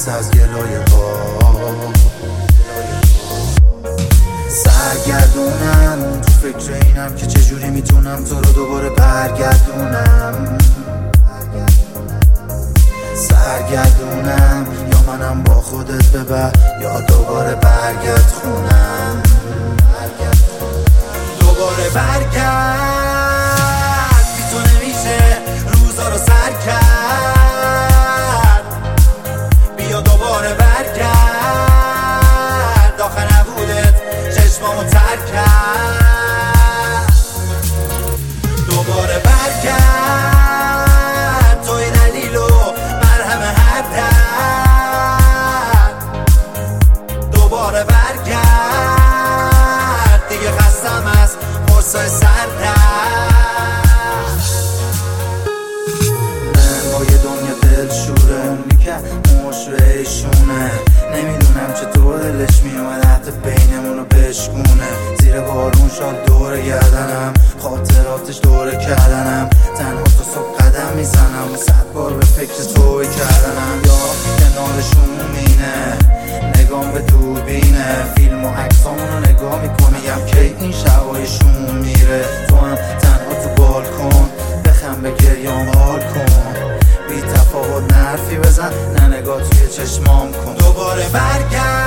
خسته از گلایه ها سرگردونم تو فکر اینم که چجوری میتونم تو رو دوباره برگردونم سرگردونم یا منم با خودت ببر یا دوباره برگرد خونم دوباره برگرد بی تو نمیشه روزا رو سر کرد بیا دوباره برگرد آخه نبودت چشمامو تر کرد دوباره برگرد توی دلیل و مرهم هر درد دوباره برگرد دیگه خستم از قرصای سردرد من با یه دنیا دلشوره اونی که مشوه ایشونه نمیدونم چطور دلش میومد حتی بینمونو بشکونه زیر بارون شال دور گردنم خاطراتش دور کردنم تنها تو صبح قدم میزنم و 100 بار به فکر توی کردنم یا کنارشون مینه نگام به دوربینه فیلم و عکسامونو نگاه میکنه یم که این شبایشون میره تو هم تنها تو بالکن بخم به گریام حال کن بی تفاوت نرفی بزن نه نگاه توی چشمام کن دوباره برگرد